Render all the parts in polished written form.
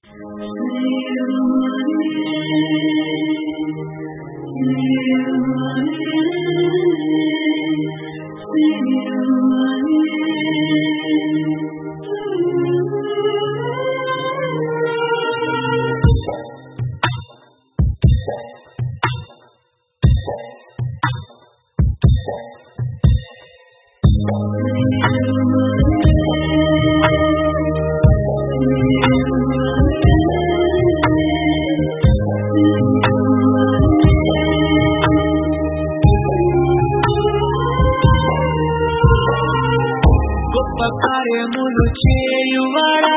కార్యములు చేయువాడా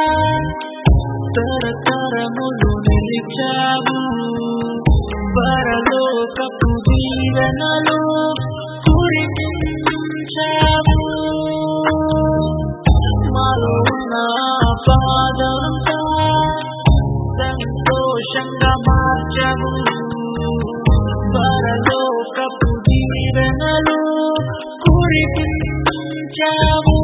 తరతరములు నిలిచావు పరలోకపు దీవెనలు కురిపించావు మాలో ఉన్న బాధంతా సంతోషంగా మార్చవు పరలోకపు దీవెనలు కురిపించావు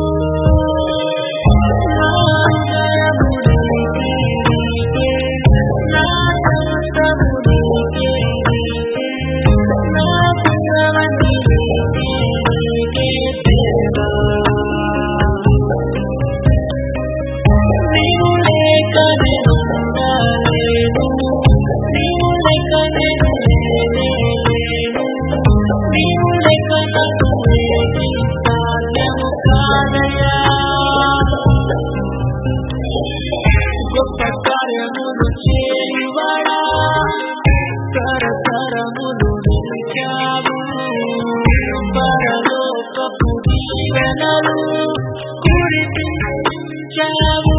గొప్ప కార్యములు చేయువాడా తరతరములు నిలిచావు పరలోకపు దీవెనలు కురిపించావు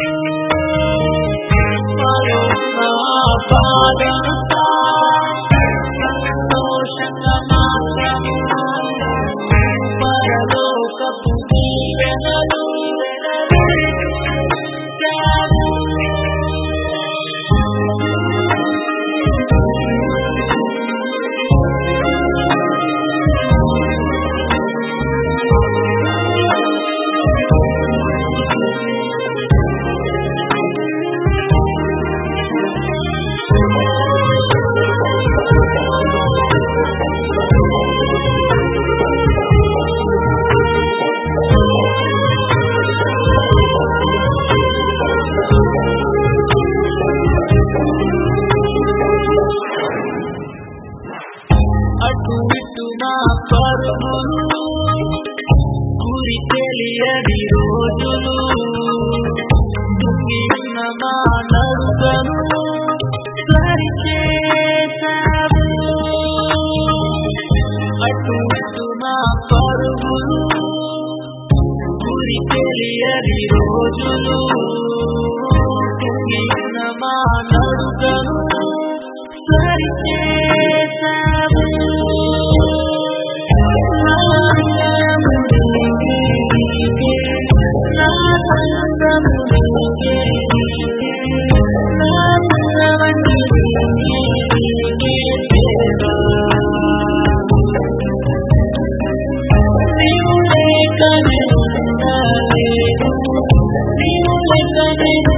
మాలో ఉన్న బాధంతా సంతోషంగా మార్చావు పరలోకపు దీవెనలు అటు ఇటు నా పరుగులు గురి తెలియని రోజులు దుఃఖిన నా నడుకను సరిచేశావు అటు ఇటు నా పరుగులు గురి తెలియని రోజులు దుఃఖిన నా నడుకను సరిచేశావు నీవు లేకనే